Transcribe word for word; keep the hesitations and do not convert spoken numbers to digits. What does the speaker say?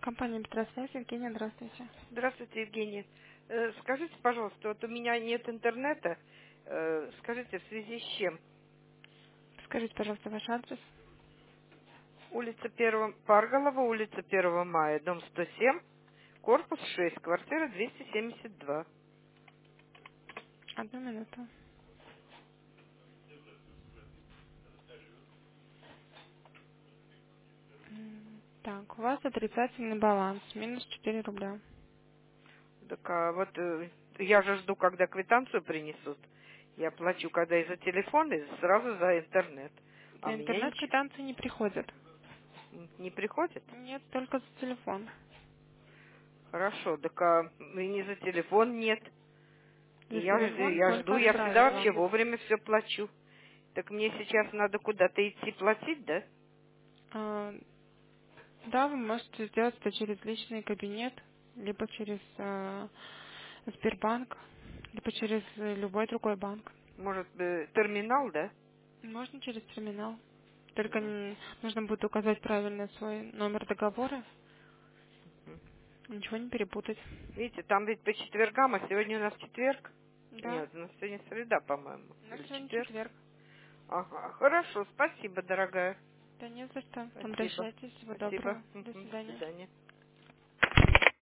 Компания Петросвязь, Евгения, здравствуйте. Здравствуйте, Евгения. Э, Скажите, пожалуйста, вот у меня нет интернета. Э, Скажите, в связи с чем? Скажите, пожалуйста, ваш адрес. Улица первого Парголова, улица первого мая, дом сто семь, корпус шесть, квартира двести семьдесят два. Одну минуту. М, Так, у вас отрицательный баланс, минус четыре рубля. Так, а вот э, я же жду, когда квитанцию принесут. Я плачу, когда и за телефон, и сразу за интернет. А у За меня интернет ничего квитанции не приходят. не приходит? Нет, только за телефон. Хорошо, так а и не за телефон нет. И За я, телефон я жду, только я отправить всегда вообще вам. вовремя все плачу. Так мне сейчас надо куда-то идти платить, да? А, да, вы можете сделать это через личный кабинет, либо через а, Сбербанк, либо через э, любой другой банк. Может, э, терминал, да? Можно через терминал. Только н- нужно будет указать правильно свой номер договора, Мгм. ничего не перепутать. Видите, там ведь по четвергам, а сегодня у нас четверг. Да, Нет, у нас сегодня среда, по-моему. у нас Или сегодня четверг. четверг. Ага, хорошо, спасибо, дорогая. Да не за что. Спасибо. Обращайтесь. Всего Спасибо. доброго. До Мгм, до свидания. свидания.